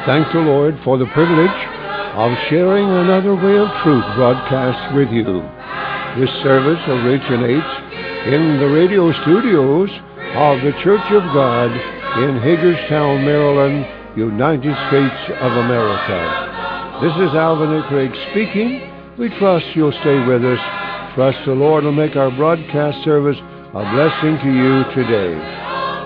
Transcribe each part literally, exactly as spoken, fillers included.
thank the Lord for the privilege of sharing another way of truth broadcast with you. This service originates in the radio studios of the Church of God in Hagerstown, Maryland, United States of America. This is Alvin A. Craig speaking. We trust you'll stay with us. Trust the Lord will make our broadcast service a blessing to you today.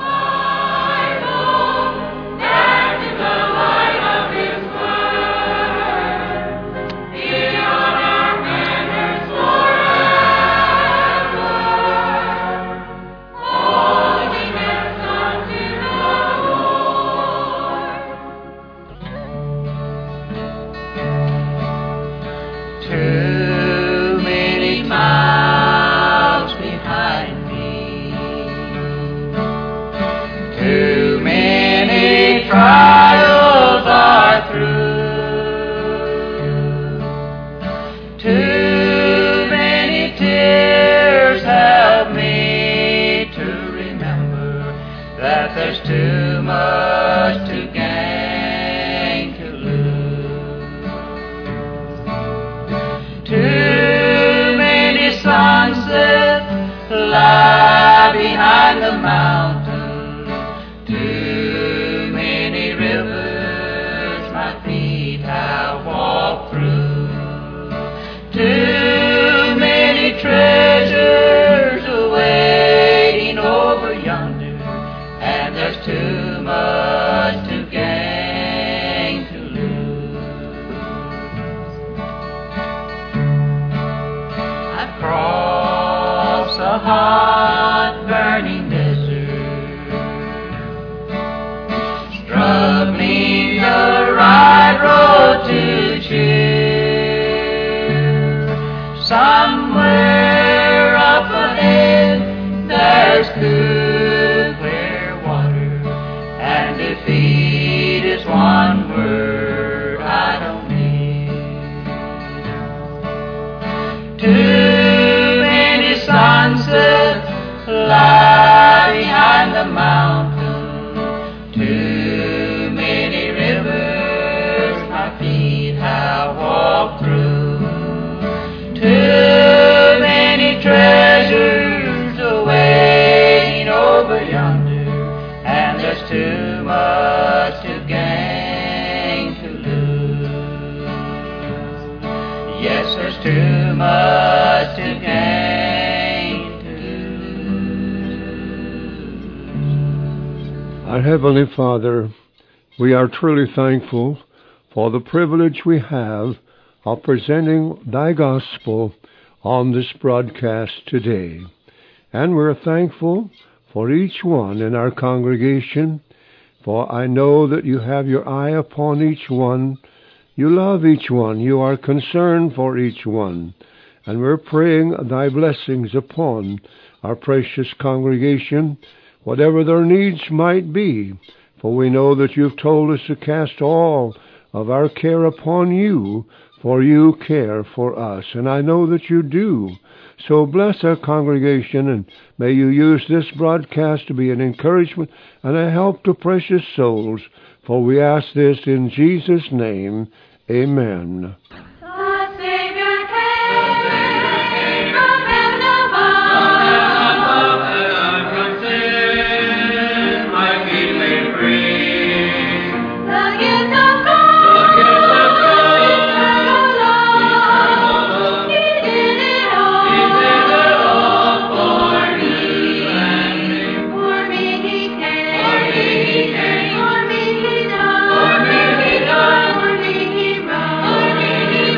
Our Heavenly Father, we are truly thankful for the privilege we have of presenting Thy gospel on this broadcast today. And we're thankful for each one in our congregation, for I know that you have your eye upon each one. You love each one. You are concerned for each one. And we're praying Thy blessings upon our precious congregation, whatever their needs might be, for we know that you've told us to cast all of our care upon you, for you care for us, and I know that you do. So bless our congregation, and may you use this broadcast to be an encouragement and a help to precious souls, for we ask this in Jesus' name. Amen. For me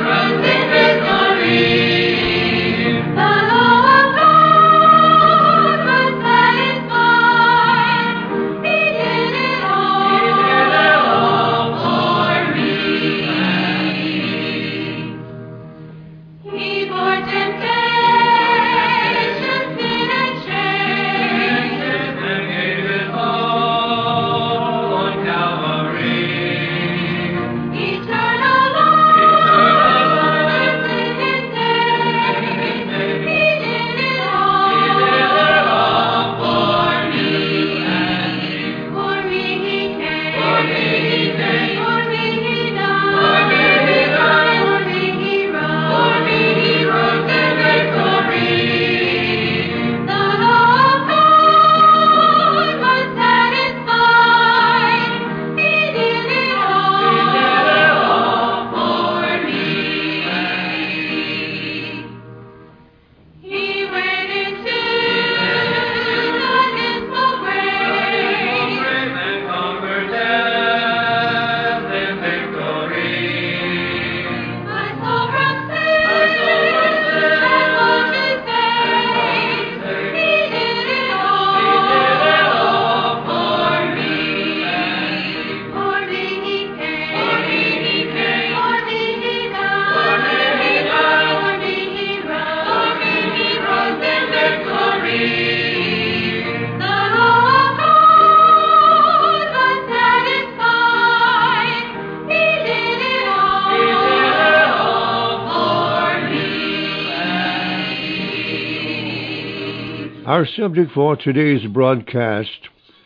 Our subject for today's broadcast,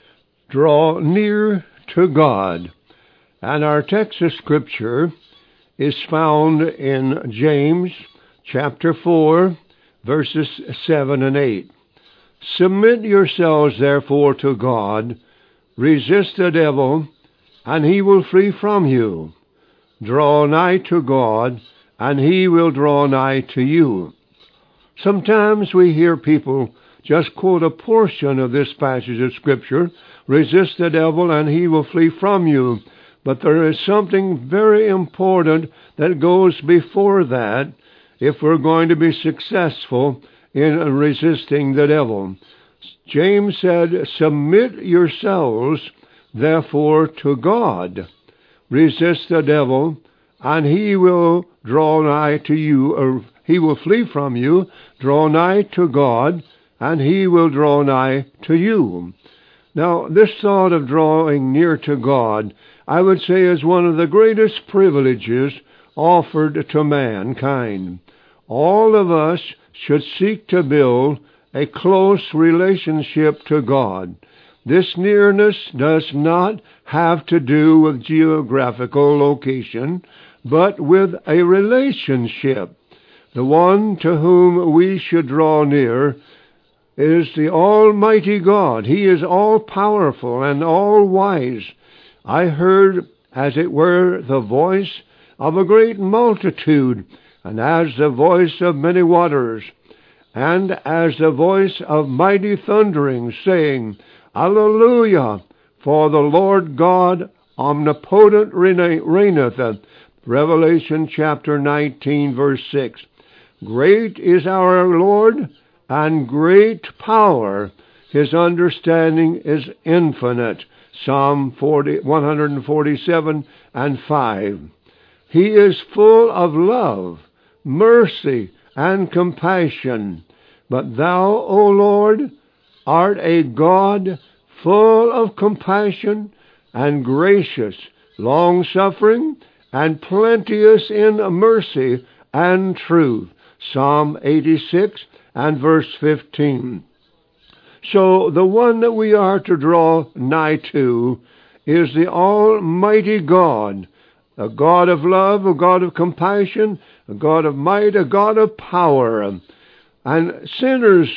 Draw Near to God. And our text of Scripture is found in James chapter four, verses seven and eight. Submit yourselves therefore to God, resist the devil, and he will flee from you. Draw nigh to God, and he will draw nigh to you. Sometimes we hear people just quote a portion of this passage of Scripture, resist the devil and he will flee from you. But there is something very important that goes before that if we're going to be successful in resisting the devil. James said, submit yourselves therefore to God. Resist the devil and he will draw nigh to you, or he will flee from you. Draw nigh to God, and he will draw nigh to you. Now, this thought of drawing near to God, I would say, is one of the greatest privileges offered to mankind. All of us should seek to build a close relationship to God. This nearness does not have to do with geographical location, but with a relationship. The one to whom we should draw near is the Almighty God. He is all-powerful and all-wise. I heard, as it were, the voice of a great multitude, and as the voice of many waters, and as the voice of mighty thundering, saying, Alleluia, for the Lord God omnipotent reigneth. Revelation chapter nineteen, verse six. Great is our Lord, and great power. His understanding is infinite. Psalm one forty-seven and five. He is full of love, mercy, and compassion. But thou, O Lord, art a God full of compassion and gracious, long-suffering, and plenteous in mercy and truth. Psalm eighty-six and verse fifteen. So the one that we are to draw nigh to is the Almighty God, a God of love, a God of compassion, a God of might, a God of power. And sinners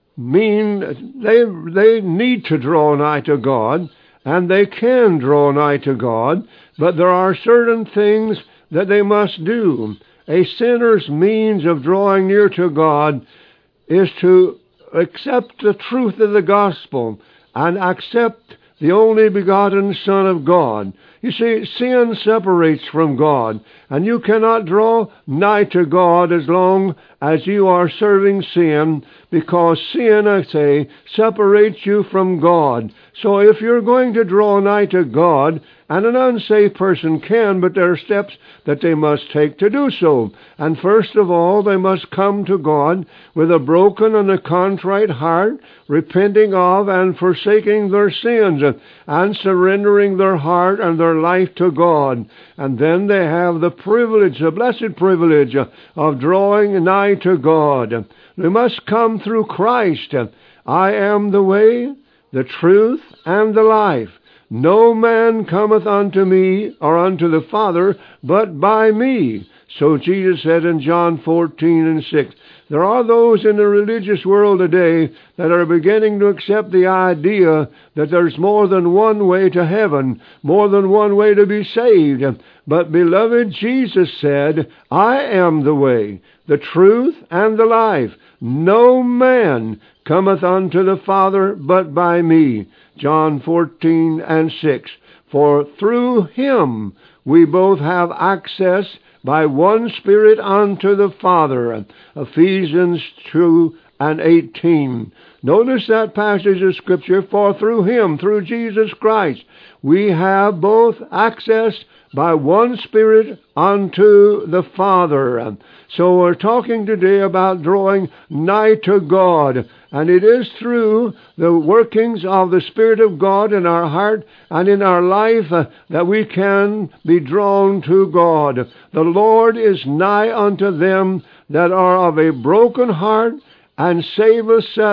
mean they, they need to draw nigh to God, and they can draw nigh to God, but there are certain things that they must do. A sinner's means of drawing near to God is to accept the truth of the gospel and accept the only begotten Son of God. You see, sin separates from God, and you cannot draw nigh to God as long as you are serving sin, because sin, I say, separates you from God. So if you're going to draw nigh to God, and an unsaved person can, but there are steps that they must take to do so. And first of all, they must come to God with a broken and a contrite heart, repenting of and forsaking their sins, and surrendering their heart and their life to God. And then they have the privilege, the blessed privilege, of drawing nigh to God. They must come through Christ. I am the way, the truth, and the life. No man cometh unto me, or unto the Father, but by me. So Jesus said in John fourteen and six. There are those in the religious world today that are beginning to accept the idea that there's more than one way to heaven, more than one way to be saved. But, beloved, Jesus said, I am the way, the truth, and the life. No man cometh unto the Father but by me. John fourteen and six. For through him we both have access by one Spirit unto the Father. Ephesians two and eighteen. Notice that passage of Scripture, for through him, through Jesus Christ, we have both access by one Spirit unto the Father. So we're talking today about drawing nigh to God. And it is through the workings of the Spirit of God in our heart and in our life uh, that we can be drawn to God. The Lord is nigh unto them that are of a broken heart, and saveth such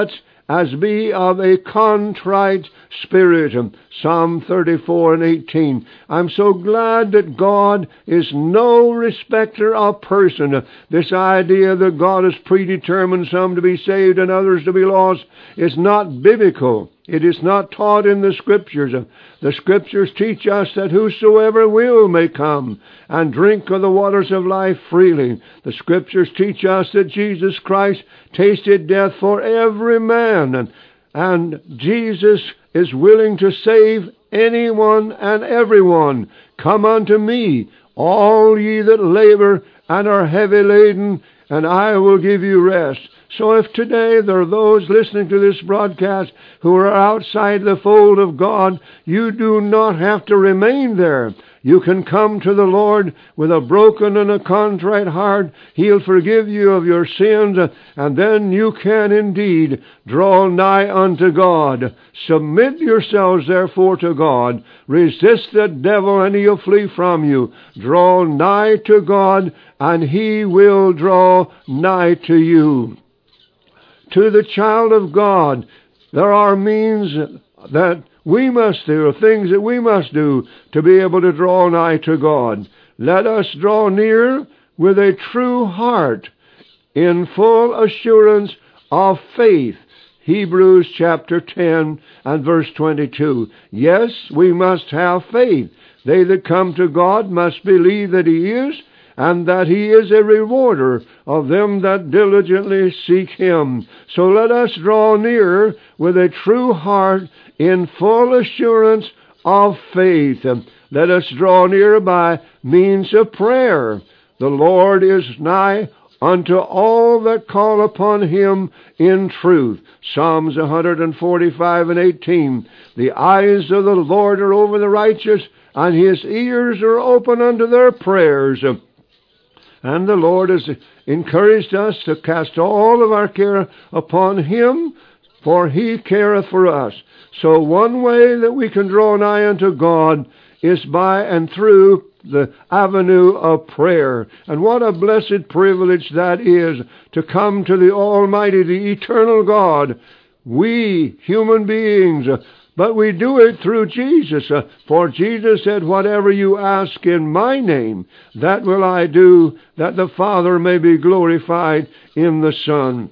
as be of a contrite spirit. Psalm thirty-four and eighteen. I'm so glad that God is no respecter of person. This idea that God has predetermined some to be saved and others to be lost is not biblical. It is not taught in the Scriptures. The Scriptures teach us that whosoever will may come and drink of the waters of life freely. The Scriptures teach us that Jesus Christ tasted death for every man, and, and Jesus is willing to save anyone and everyone. Come unto me, all ye that labor and are heavy laden, and I will give you rest. So if today there are those listening to this broadcast who are outside the fold of God, you do not have to remain there. You can come to the Lord with a broken and a contrite heart. He'll forgive you of your sins, and then you can indeed draw nigh unto God. Submit yourselves therefore to God. Resist the devil, and he'll flee from you. Draw nigh to God, and he will draw nigh to you. To the child of God, there are means that we must do, or things that we must do to be able to draw nigh to God. Let us draw near with a true heart in full assurance of faith. Hebrews chapter ten and verse twenty-two. Yes, we must have faith. They that come to God must believe that He is, and that He is a rewarder of them that diligently seek Him. So let us draw near with a true heart in full assurance of faith. Let us draw near by means of prayer. The Lord is nigh unto all that call upon Him in truth. Psalms one forty-five and eighteen. The eyes of the Lord are over the righteous, and His ears are open unto their prayers. And the Lord has encouraged us to cast all of our care upon Him, for He careth for us. So one way that we can draw nigh unto God is by and through the avenue of prayer. And what a blessed privilege that is, to come to the Almighty, the eternal God. We, human beings, but we do it through Jesus. Uh, for Jesus said, whatever you ask in my name, that will I do, that the Father may be glorified in the Son.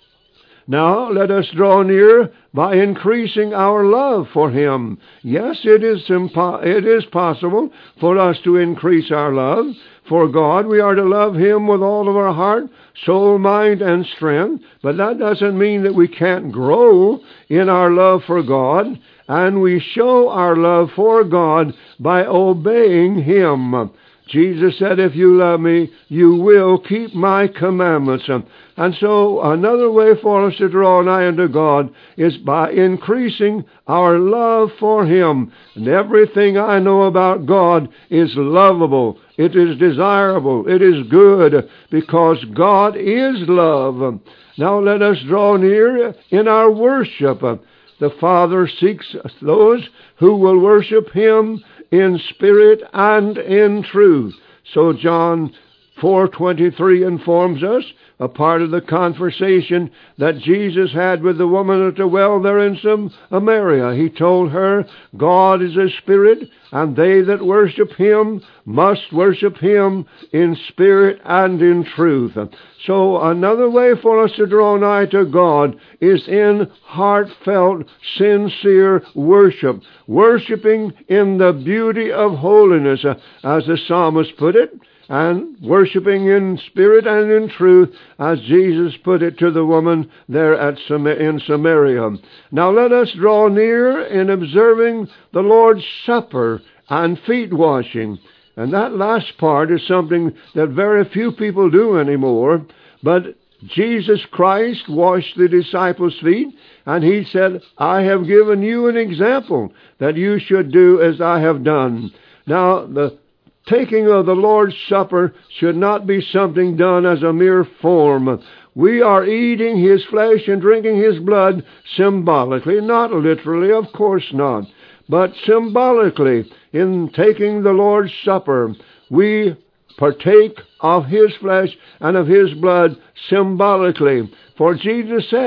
Now let us draw near by increasing our love for Him. Yes, it is impo- it is possible for us to increase our love for God. We are to love Him with all of our heart, soul, mind, and strength. But that doesn't mean that we can't grow in our love for God. And we show our love for God by obeying Him. Jesus said, if you love me, you will keep my commandments. And so another way for us to draw nigh unto God is by increasing our love for Him. And everything I know about God is lovable. It is desirable. It is good, because God is love. Now let us draw near in our worship. The Father seeks those who will worship Him in spirit and in truth. So John four twenty-three informs us, a part of the conversation that Jesus had with the woman at the well there in Samaria. He told her, God is a spirit, and they that worship Him must worship Him in spirit and in truth. So another way for us to draw nigh to God is in heartfelt, sincere worship. Worshipping in the beauty of holiness, as the psalmist put it, and worshiping in spirit and in truth, as Jesus put it to the woman there at Sam- in Samaria. Now let us draw near in observing the Lord's Supper and feet washing. And that last part is something that very few people do anymore. But Jesus Christ washed the disciples' feet, and He said, I have given you an example that you should do as I have done. Now, the taking of the Lord's Supper should not be something done as a mere form. We are eating His flesh and drinking His blood symbolically, not literally, of course not, but symbolically. In taking the Lord's Supper, we partake of His flesh and of His blood symbolically. For Jesus said,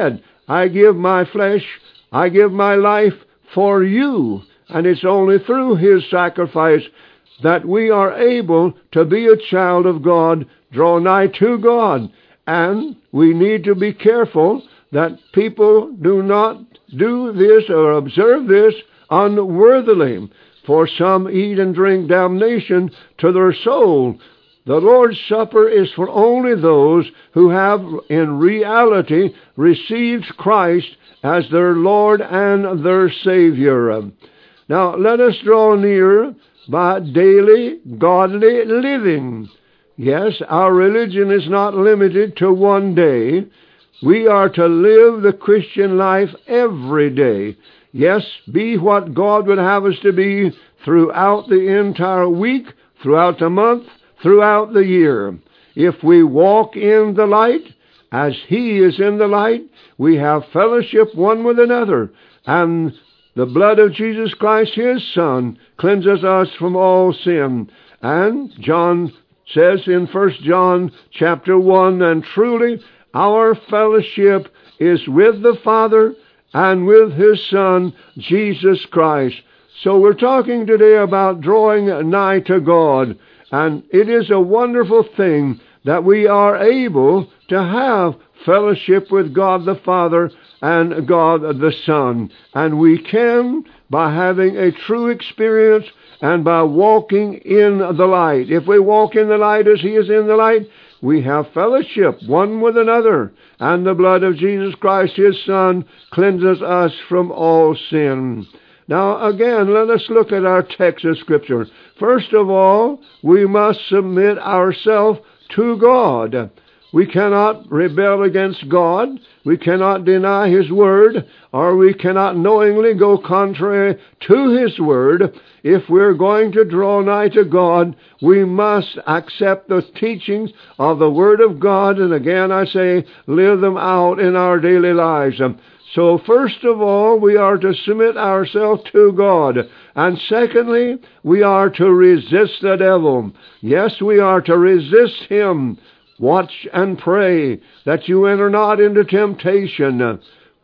I give my flesh, I give my life for you. And it's only through His sacrifice that we are able to be a child of God, draw nigh to God. And we need to be careful that people do not do this or observe this unworthily. For some eat and drink damnation to their soul. The Lord's Supper is for only those who have in reality received Christ as their Lord and their Savior. Now let us draw near by daily godly living. Yes, our religion is not limited to one day. We are to live the Christian life every day. Yes, be what God would have us to be throughout the entire week, throughout the month, throughout the year. If we walk in the light, as He is in the light, we have fellowship one with another, and the blood of Jesus Christ, His Son, cleanses us from all sin. And John says in First John chapter one, and truly our fellowship is with the Father and with His Son, Jesus Christ. So we're talking today about drawing nigh to God. And it is a wonderful thing that we are able to have fellowship with God the Father and God the Son. And we can by having a true experience and by walking in the light. If we walk in the light as He is in the light, we have fellowship one with another. And the blood of Jesus Christ, His Son, cleanses us from all sin. Now again, let us look at our text of Scripture. First of all, we must submit ourselves to God. We cannot rebel against God. We cannot deny His Word, or we cannot knowingly go contrary to His Word. If we're going to draw nigh to God, we must accept the teachings of the Word of God, and again I say, live them out in our daily lives. So first of all, we are to submit ourselves to God. And secondly, we are to resist the devil. Yes, we are to resist him. Watch and pray that you enter not into temptation.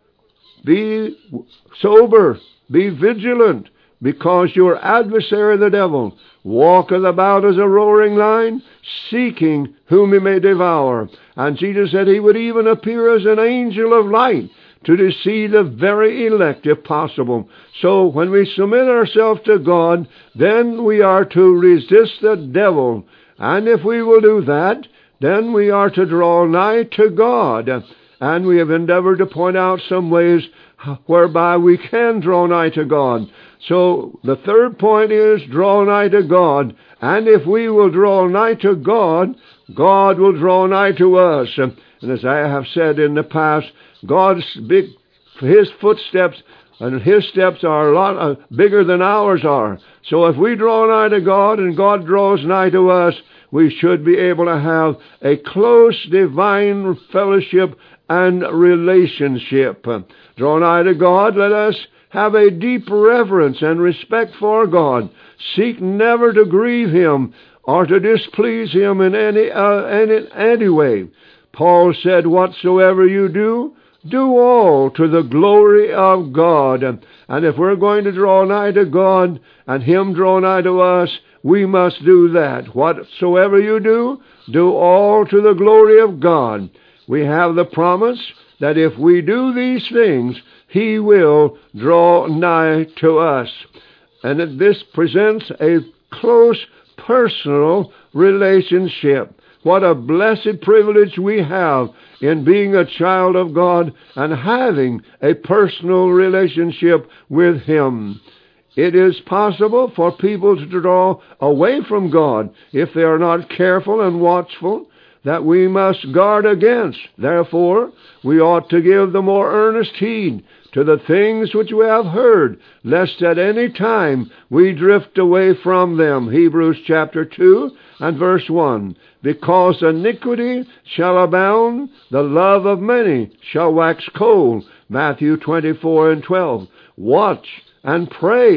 Be sober, be vigilant, because your adversary the devil walketh about as a roaring lion, seeking whom he may devour. And Jesus said He would even appear as an angel of light, to deceive the very elect if possible. So when we submit ourselves to God, then we are to resist the devil. And if we will do that, then we are to draw nigh to God. And we have endeavored to point out some ways whereby we can draw nigh to God. So the third point is draw nigh to God. And if we will draw nigh to God, God will draw nigh to us. And as I have said in the past, God's big, His footsteps and His steps are a lot uh, bigger than ours are. So if we draw nigh to God and God draws nigh to us, we should be able to have a close divine fellowship and relationship. Draw nigh to God, let us have a deep reverence and respect for God. Seek never to grieve Him or to displease Him in any, uh, any, any way. Paul said, whatsoever you do, do all to the glory of God. And if we're going to draw nigh to God and Him draw nigh to us, we must do that. Whatsoever you do, do all to the glory of God. We have the promise that if we do these things, He will draw nigh to us. And that this presents a close personal relationship. What a blessed privilege we have in being a child of God and having a personal relationship with Him. It is possible for people to draw away from God if they are not careful and watchful, that we must guard against. Therefore, we ought to give the more earnest heed to the things which we have heard, lest at any time we drift away from them. Hebrews chapter two and verse one. Because iniquity shall abound, the love of many shall wax cold. Matthew twenty-four and twelve. Watch and pray,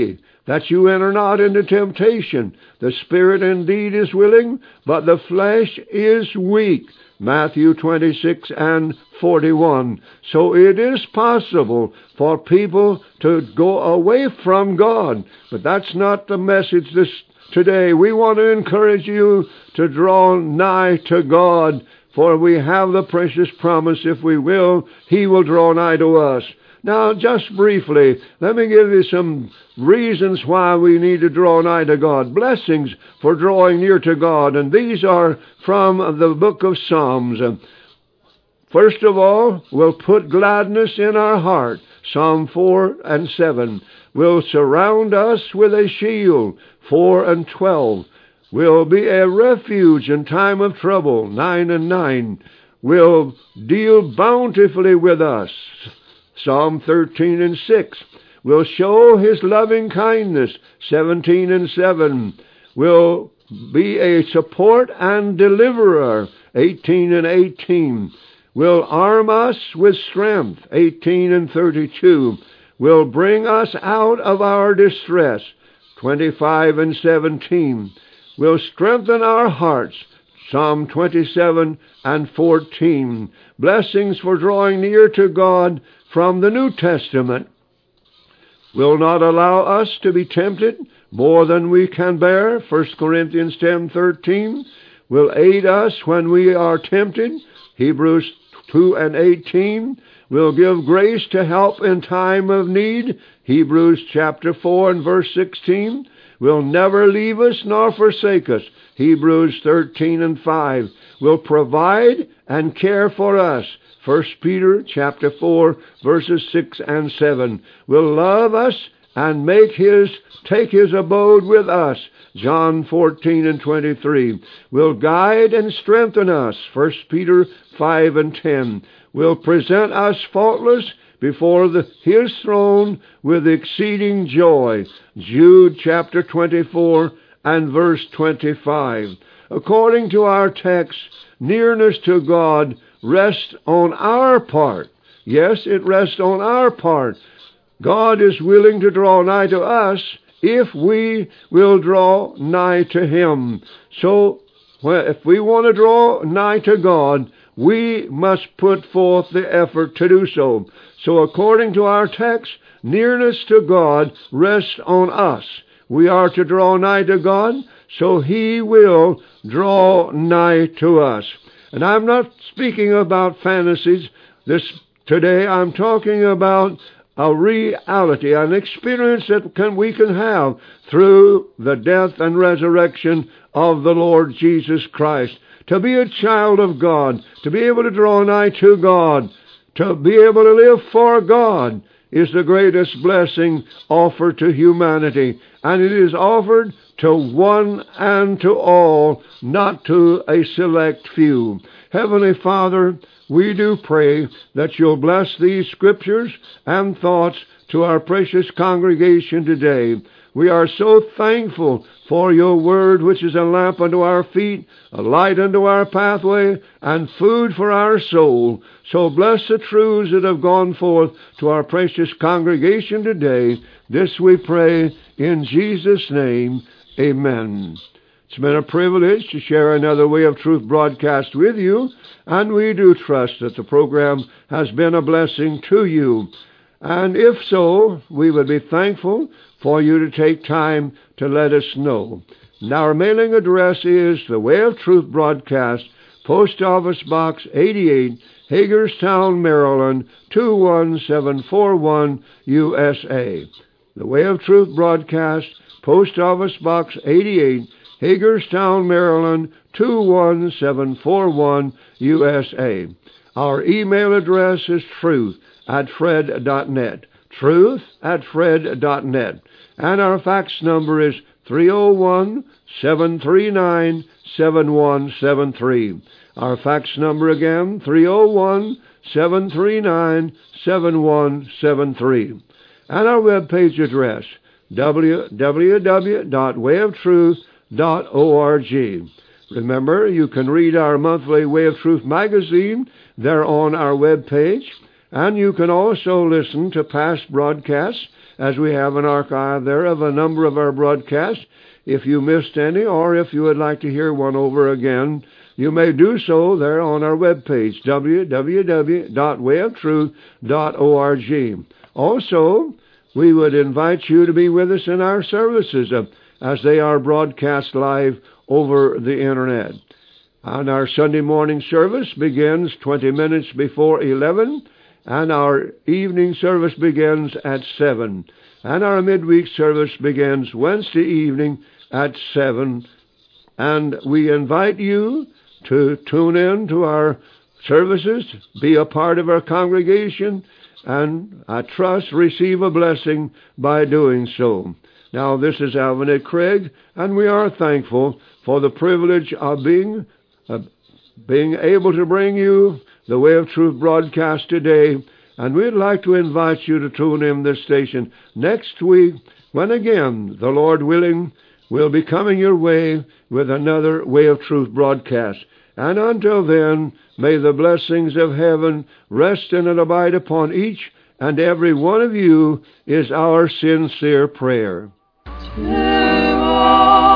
that you enter not into temptation. The spirit indeed is willing, but the flesh is weak. Matthew twenty-six and forty-one. So it is possible for people to go away from God, but that's not the message this today. We want to encourage you to draw nigh to God, for we have the precious promise, if we will, He will draw nigh to us. Now, just briefly, let me give you some reasons why we need to draw nigh to God. Blessings for drawing near to God, and these are from the book of Psalms. First of all, we'll put gladness in our heart. Psalm four and seven. Will surround us with a shield. four and twelve. Will be a refuge in time of trouble. nine and nine. Will deal bountifully with us. Psalm thirteen and six. Will show His loving kindness. seventeen and seven. Will be a support and deliverer. eighteen and eighteen. Will arm us with strength. eighteen and thirty-two. Will bring us out of our distress. twenty-five and seventeen. Will strengthen our hearts. Psalm twenty-seven and fourteen. Blessings for drawing near to God from the New Testament. Will not allow us to be tempted more than we can bear. First Corinthians ten thirteen. Will aid us when we are tempted. Hebrews two and eighteen. Will give grace to help in time of need. Hebrews chapter four and verse sixteen. Will never leave us nor forsake us. Hebrews thirteen and five. Will provide and care for us. First Peter chapter four verses six and seven. Will love us and make his take his abode with us. John fourteen and twenty-three. Will guide and strengthen us. First Peter five and ten. Will present us faultless before the, his throne with exceeding joy. Jude chapter twenty-four and verse twenty-five. According to our text, nearness to God rests on our part. Yes, it rests on our part. God is willing to draw nigh to us if we will draw nigh to Him. So, if we want to draw nigh to God, we must put forth the effort to do so. So according to our text, nearness to God rests on us. We are to draw nigh to God, so He will draw nigh to us. And I'm not speaking about fantasies this today. I'm talking about a reality, an experience that can, we can have through the death and resurrection of the Lord Jesus Christ. To be a child of God, to be able to draw nigh to God, to be able to live for God is the greatest blessing offered to humanity. And it is offered to one and to all, not to a select few. Heavenly Father, we do pray that You'll bless these scriptures and thoughts to our precious congregation today. We are so thankful for Your word, which is a lamp unto our feet, a light unto our pathway, and food for our soul. So bless the truths that have gone forth to our precious congregation today. This we pray in Jesus' name. Amen. It's been a privilege to share another Way of Truth broadcast with you, and we do trust that the program has been a blessing to you. And if so, we would be thankful for you to take time to let us know. And our mailing address is the Way of Truth broadcast, Post Office Box eighty-eight, Hagerstown, Maryland, two one seven four one, U S A. The Way of Truth broadcast, Post Office Box eighty-eight, Hagerstown, Maryland, two one seven four one, U S A. Our email address is truth at fred dot net. Truth at fred dot net. And our fax number is three oh one, seven three nine, seven one seven three. Our fax number again, three oh one, seven three nine, seven one seven three. And our webpage address, w w w dot way of truth dot org. Remember, you can read our monthly Way of Truth magazine there on our webpage, and you can also listen to past broadcasts as we have an archive there of a number of our broadcasts. If you missed any, or if you would like to hear one over again, you may do so there on our webpage, w w w dot way of truth dot org. Also, we would invite you to be with us in our services uh, as they are broadcast live over the Internet. And our Sunday morning service begins twenty minutes before eleven, and our evening service begins at seven. And our midweek service begins Wednesday evening at seven. And we invite you to tune in to our services, be a part of our congregation, and I trust receive a blessing by doing so. Now, this is Alvin A. Craig, and we are thankful for the privilege of being uh, being able to bring you the Way of Truth broadcast today, and we'd like to invite you to tune in this station next week when again, the Lord willing, we'll be coming your way with another Way of Truth broadcast. And until then, may the blessings of heaven rest and abide upon each and every one of you is our sincere prayer.